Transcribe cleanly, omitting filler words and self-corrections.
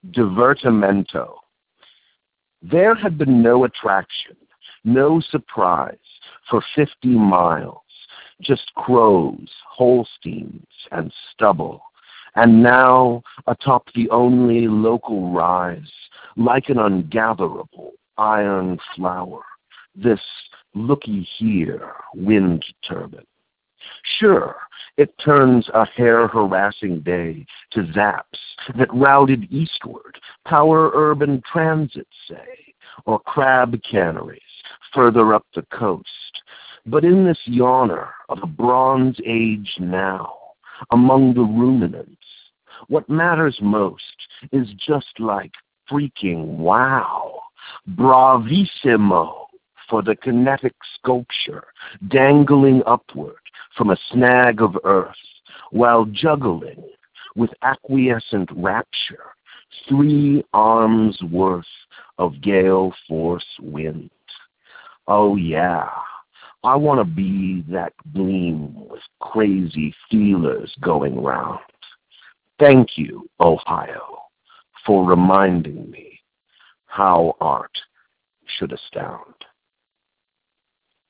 Divertimento. There had been no attraction, no surprise for 50 miles, just crows, Holsteins, and stubble. And now, atop the only local rise, like an ungatherable iron flower, this looky here wind turbine. Sure, it turns a hair-harassing day to zaps that routed eastward, power urban transit, say, or crab canneries further up the coast. But in this yawner of a Bronze Age now, among the ruminants, what matters most is just like freaking wow, bravissimo for the kinetic sculpture dangling upward from a snag of earth, while juggling with acquiescent rapture 3 arms worth of gale force wind. Oh yeah, I want to be that gleam with crazy feelers going round. Thank you, Ohio, for reminding me how art should astound.